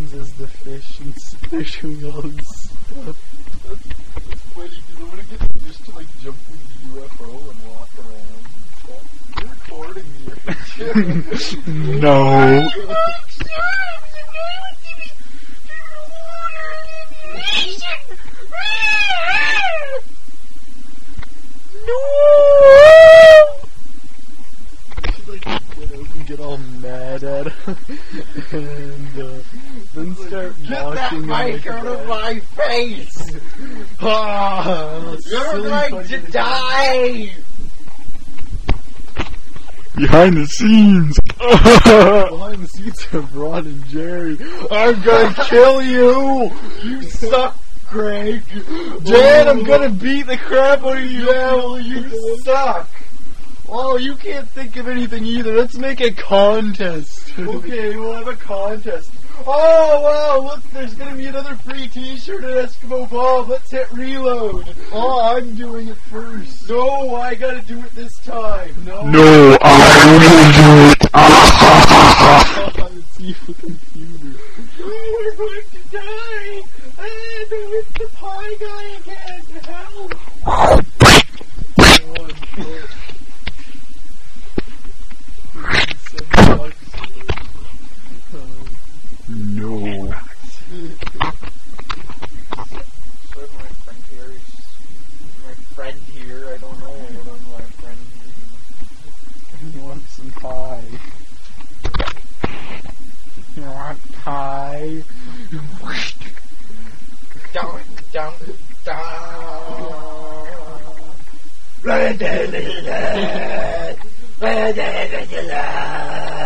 scenes as the fish and fish doing all this stuff. That's funny, because I want to get the fish to like jump in the UFO and walk around and stuff. You're recording me. No. Get all mad at him and then start Get that walking mic out of my face! You're going to die! Behind the scenes behind the scenes of Ron and Jerry. I'm gonna kill you! You suck, Greg! Dan, I'm gonna beat the crap out of you! Yeah, well, you suck! Oh, you can't think of anything either. Let's make a contest. Okay, we'll have a contest. Oh, wow, look, there's gonna be another free t-shirt at Eskimo Bob. Let's hit reload. Oh, I'm doing it first. No, I gotta do it this time. No, I will do it. It's evil computer. Oh, we're going to die. No, it's the pie guy again. Help. No. So my friend here is my friend here. I don't know what my friend is. You want some pie? You want pie? Down, down, down.